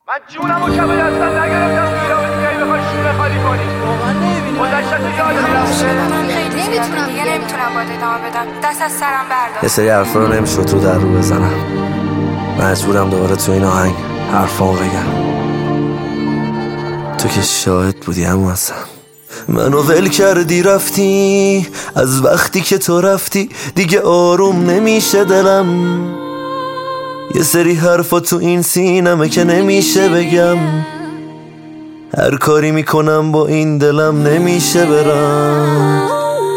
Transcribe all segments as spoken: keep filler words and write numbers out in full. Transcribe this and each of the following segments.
من جونمو کمه دستم نگرفتم ایران دیگه بخوای شونه خالی کنی. واقعا نمیبینم گذشتت یادم رفته. نمیتونم دیگه نمیتونم باید ادامه بدم. دست از سرم بردار. یه سری حرفا رو نمیشد رو در رو بزنم. مجبورم دوباره تو این آهنگ حرفامو بگم. تو که شاهد بودی اما اصلا منو ول کردی رفتی. از وقتی که تو رفتی دیگه آروم نمیشه دلم. یه سری حرفا تو این سینمه که نمیشه بگم. هر کاری میکنم با این دلم نمیشه برم.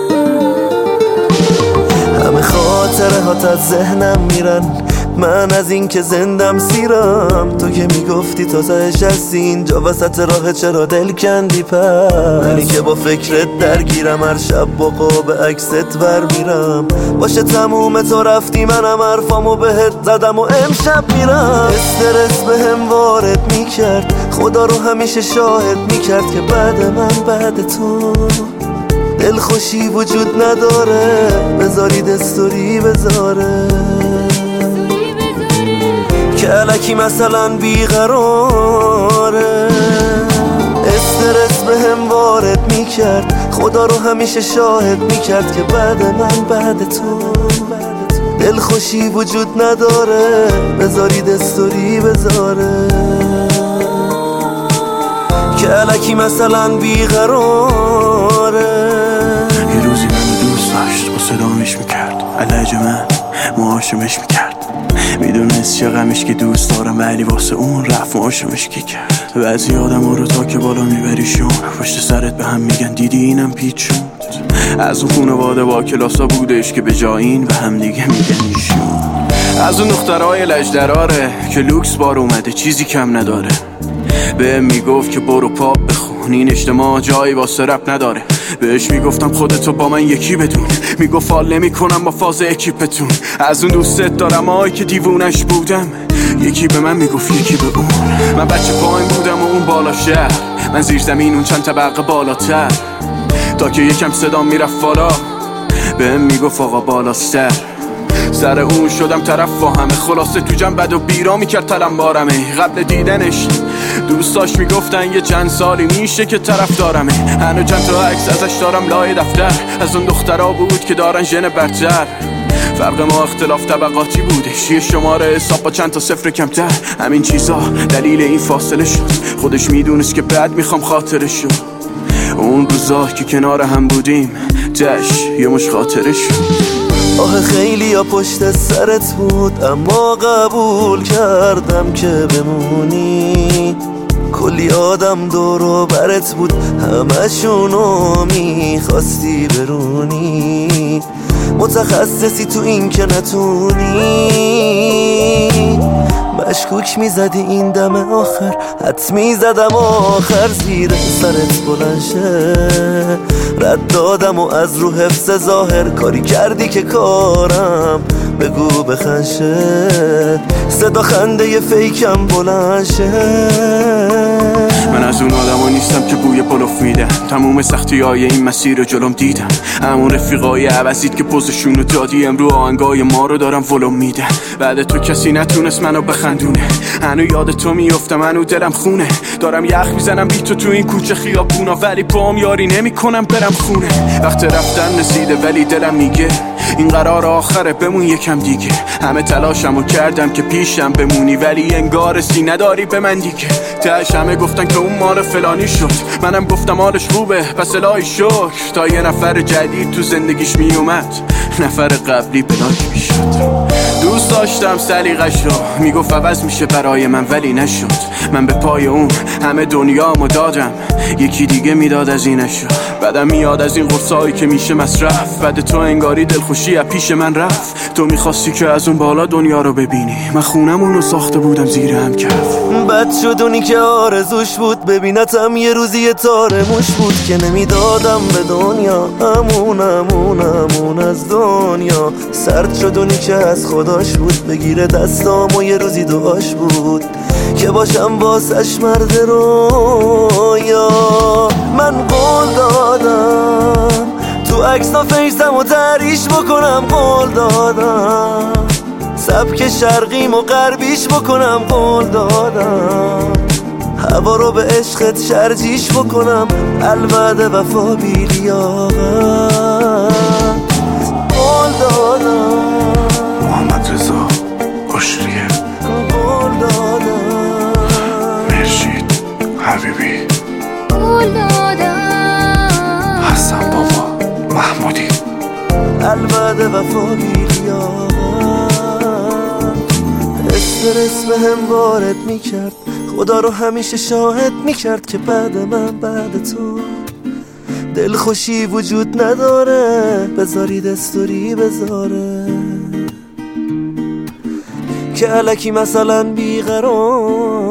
همه خاطره هات از ذهنم میرن. من از این که زندم سیرم. تو که میگفتی تا تهش هستی اینجا وسط راه چرا دل کندی پس. منی که با فکرت درگیرم هر شب با قاب عکست ور میرم. باشه تموم تو رفتی منم حرفامو بهت زدم و امشب میرم. استرس بهم وارد میکرد خدا رو همیشه شاهد میکرد که بعد من بعد تو دلخوشی وجود نداره. بذارید استوری بذاره که الکی مثلا بیقراره. استرس بهم وارد میکرد خدا رو همیشه شاهد میکرد که بعد من بعد تو دلخوشی وجود نداره. بذارید استوری بذاره که الکی مثلا بیقراره. یه روزی منو دوست داشت با صدامش میکرد علاج من معاشمش میکرد. میدونست چه غمش که دوست دارم ولی واسه اون رفت معاشمش کی کرد. بعضی آدم ها رو تا که بالا میبریشون پشت سرت به هم میگن دیدی اینم پیچون. از اون خونواده با کلاسا بودش که به جای این و هم دیگه میگن ایشون. از اون دخترهای لجدراره که لوکس بار اومده چیزی کم نداره. به میگفت که برو پاپ بخون این اجتماع جایی واسه رپ نداره. بهش میگفتم خودتو با من یکی بدون. میگفت حال نمی کنم با فاز اکیپتون. از اون دوستت دارم آی که دیوونش بودم. یکی به من میگفت یکی به اون. من بچه پایین بودم و اون بالا شهر. من زیر زمین اون چند طبقه بالاتر. تا که یکم صدام میرفت بالا بهم میگفت آقا بالاستر. سر اون شدم طرف با همه. خلاصه تو جمع بد و بیرا میکرد تلم بارمه. قبل دیدنش دوستاش میگفتن یه چند سالی میشه که طرف دارمه. هنو چند تا عکس ازش دارم لای دفتر. از اون دخترها بود که دارن ژن برتر. فرق ما اختلاف طبقاتی بودش. یه شماره حساب با چند تا صفر کمتر. همین چیزا دلیل این فاصله شد. خودش میدونست که بعد میخوام خاطرش شد. اون روزا که کنار هم بودیم تش یه مش خاطرش شد. آه خیلی ها پشت سرت بود اما قبول کردم که بمونی. کلی آدم دور و برت بود همشونو میخواستی برونی. متخصصی تو این که نتونی. مشکوک میزدی این دم آخر حد میزدم آخر زیر سرت بلند شه. رد دادم و از رو حفظ ظاهر کاری کردی که کارم بگو بخنشه. صدا خنده ی فیکم بلند شه. من از اون آدم نیستم که بوی پلوف میدم. تموم سختی های این مسیر رو جلوم دیدم. همون رفیقای عوضید که پوزشون رو دادی امرو آهنگای ما رو دارم ولوم میدم. بعد تو کسی نتونست منو بخندونه. هنو یاد تو میافتم هنو دلم خونه. دارم یخ میزنم بی تو تو این کوچه خیابونا ولی پام یاری نمی کنم برم خونه. وقت رفتن رسیده ولی دلم میگه این قرار آخره بمون یکم دیگه. همه تلاشمو کردم که پیشم بمونی ولی انگار سی نداری به من دیگه. تهش همه گفتن که اون مال فلانی شد. منم گفتم حالش خوبه پس الهی شکر. تا یه نفر جدید تو زندگیش میومد نفر قبلی بلاک میشد. دوست داشتم سلیقه‌شو میگفت عوض میشه برای من ولی نشد. من به پای اون همه دنیامو دادم یکی دیگه میداد از اینشو. بعدم میاد از این قرصایی که میشه مصرف. بعد تو انگاری دلخوشی از پیش من رفت. تو میخواستی که از اون بالا دنیا رو ببینی. من خونمونو ساخته بودم زیر هم کف. بد شد اونی که آرزوش بود ببینتم یه روزی یه تار موش بود که نمیدادم به دنیا. امون امون امون از دنیا. سرد شد اونی که از خداش بود بگیره دستام و یه روزی دعاش بود که باشم واسش مرد رویا. من قول دادم تو عکس‌ها فیسم و تریش بکنم. قول دادم سبک شرقیم و غربیش بکنم. قول دادم هوا رو به عشقت شرجیش بکنم، الوعده وفا بی لیاقت. قول دادم محمد رضا اشریه، قول دادم مرشید حبیبی، قول دادم حسن بابا محمودی، الوعده وفا بی لیاقت. استرس به هم وارد میکرد، خدا رو همیشه شاهد میکرد که بعد من بعد تو دلخوشی وجود نداره، بذارید استوری بذاره که الکی مثلا بیقرار